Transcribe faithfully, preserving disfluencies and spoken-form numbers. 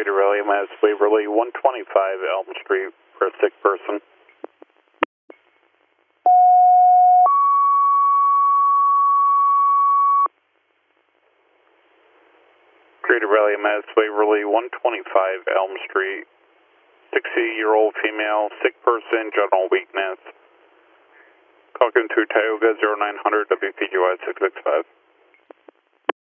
Greater Raleigh, Mass Waverly, one twenty-five Elm Street for a sick person. Greater Raleigh, Mass Waverly, one twenty-five Elm Street, sixty-year-old female, sick person, general weakness. Talking to Tioga zero nine hundred W P G Y six six five.